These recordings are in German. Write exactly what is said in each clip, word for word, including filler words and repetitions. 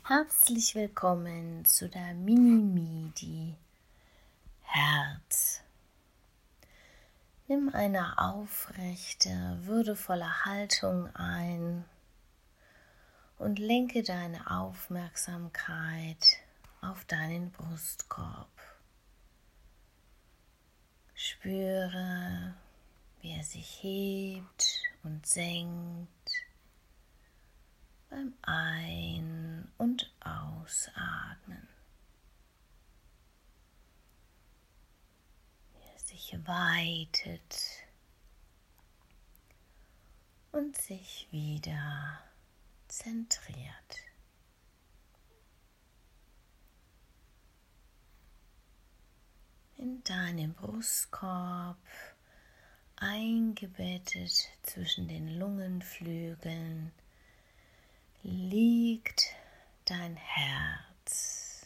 Herzlich willkommen zu der Mini-Midi Herz. Nimm eine aufrechte, würdevolle Haltung ein und lenke deine Aufmerksamkeit auf deinen Brustkorb. Spüre, wie er sich hebt und senkt beim Ein- und Ausatmen. Wie er sich weitet und sich wieder zentriert. In deinem Brustkorb, eingebettet zwischen den Lungenflügeln, liegt dein Herz.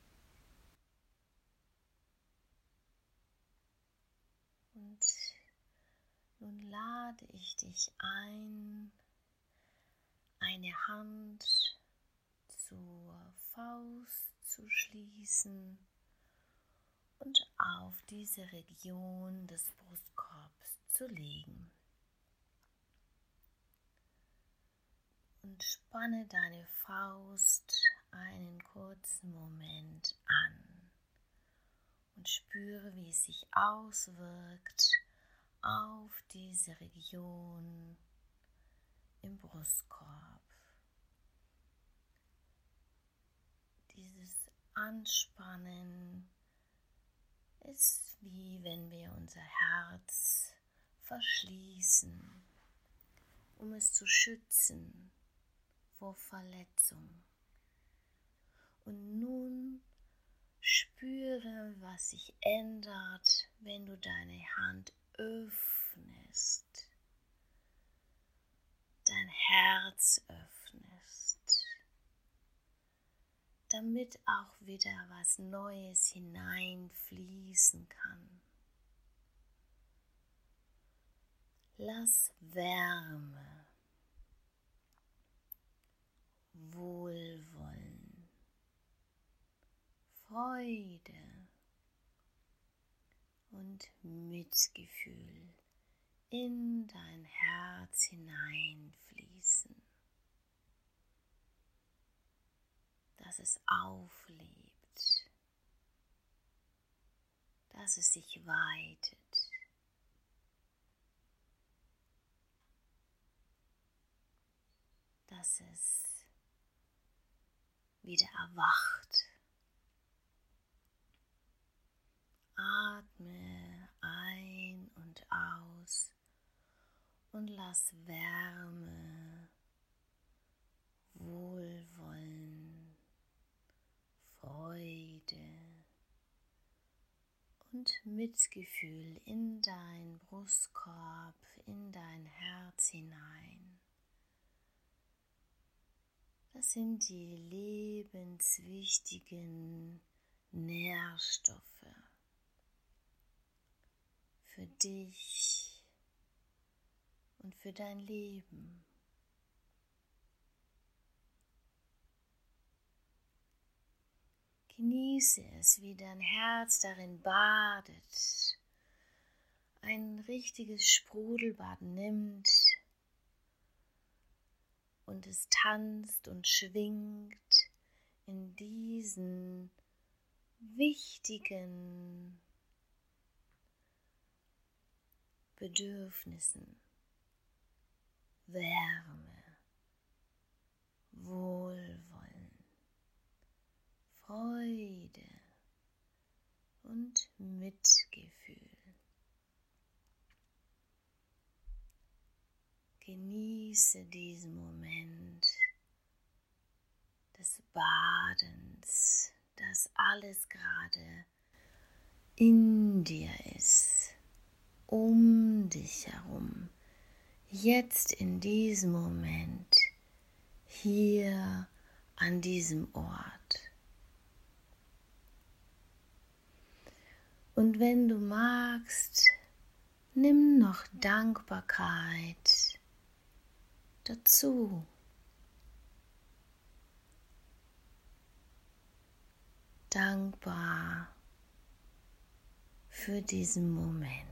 Und nun lade ich dich ein, eine Hand zur Faust zu schließen und auf diese Region des Brustkorbs zu legen. Und spanne deine Faust einen kurzen Moment an und spüre, wie es sich auswirkt auf diese Region im Brustkorb. Dieses Anspannen ist wie wenn wir unser Herz verschließen, um es zu schützen vor Verletzung. Und nun spüre, was sich ändert, wenn du deine Hand öffnest, dein Herz öffnest, damit auch wieder was Neues hineinfließen kann. Lass Wärme, Wohlwollen, Freude und Mitgefühl in dein Herz hineinfließen, dass es auflebt, dass es sich weitet, dass es wieder erwacht. Atme ein und aus und lass Wärme, Wohlwollen, Freude und Mitgefühl in dein Brustkorb, in dein Herz hinein. Das sind die lebenswichtigen Nährstoffe für dich und für dein Leben. Genieße es, wie dein Herz darin badet, ein richtiges Sprudelbad nimmt und es tanzt und schwingt in diesen wichtigen Bedürfnissen. Wärme, Wohlwollen, Freude und Mitgefühl. Genieße diesen Moment des Badens, das alles gerade in dir ist, um dich herum, jetzt in diesem Moment, hier an diesem Ort. Und wenn du magst, nimm noch Dankbarkeit dazu. dankbar für diesen Moment.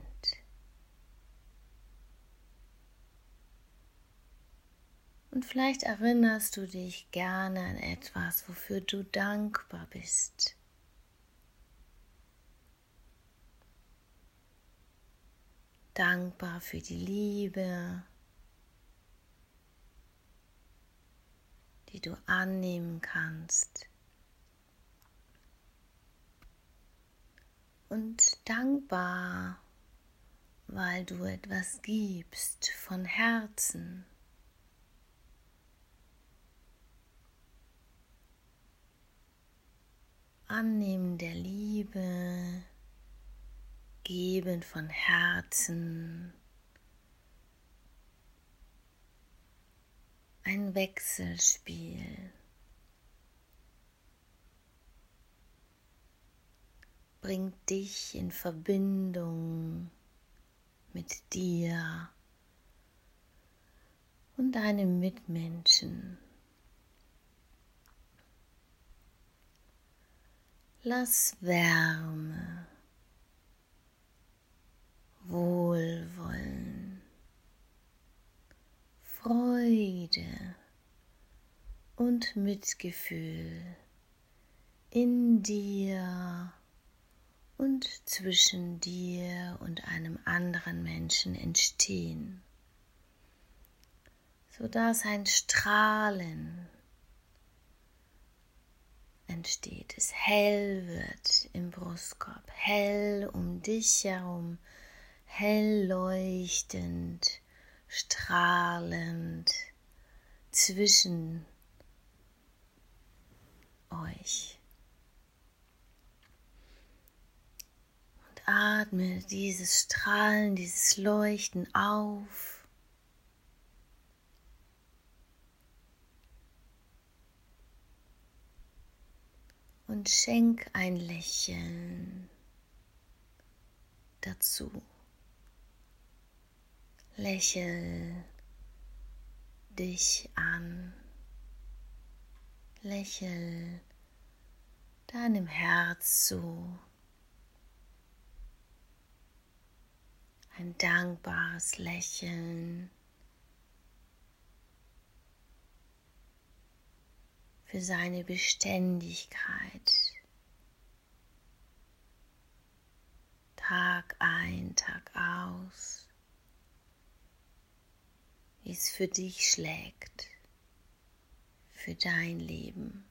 Und vielleicht erinnerst du dich gerne an etwas, wofür du dankbar bist. Dankbar für die Liebe, die du annehmen kannst. Und dankbar, weil du etwas gibst von Herzen. Annehmen der Liebe, geben von Herzen. Ein Wechselspiel. Bringt dich in Verbindung mit dir und deinem Mitmenschen. Lass Wärme, Wohlwollen, Freude und Mitgefühl in dir und zwischen dir und einem anderen Menschen entstehen, sodass ein Strahlen entsteht, es hell wird im Brustkorb, hell um dich herum, hell leuchtend, strahlend zwischen euch. Und atme dieses Strahlen, dieses Leuchten auf. Und schenk ein Lächeln dazu. Lächel dich an. Lächel deinem Herz zu. Ein dankbares Lächeln für seine Beständigkeit, Tag ein, Tag aus, wie es für dich schlägt, für dein Leben.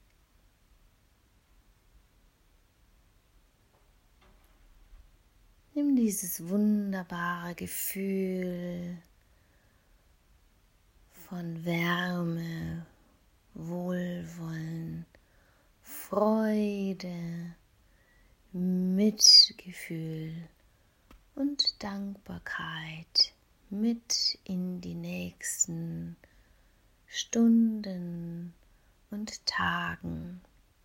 Nimm dieses wunderbare Gefühl von Wärme, Wohlwollen, Freude, Mitgefühl und Dankbarkeit mit in die nächsten Stunden und Tagen.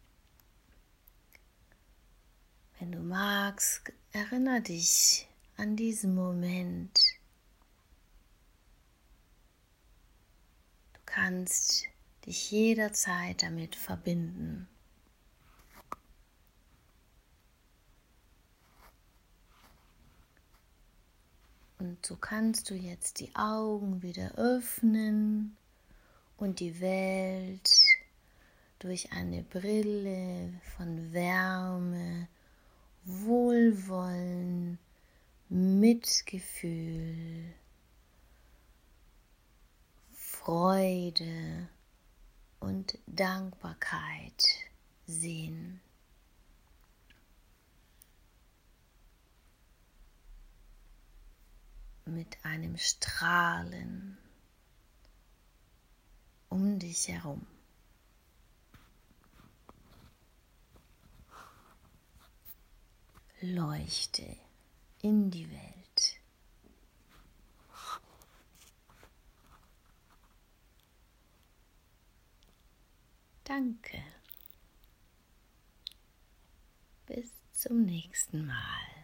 Wenn du magst, erinnere dich an diesen Moment. Du kannst dich jederzeit damit verbinden. Und so kannst du jetzt die Augen wieder öffnen und die Welt durch eine Brille von Wärme, Wohlwollen, Mitgefühl, Freude und Dankbarkeit sehen. Mit einem Strahlen um dich herum. Leuchte in die Welt. Danke. Bis zum nächsten Mal.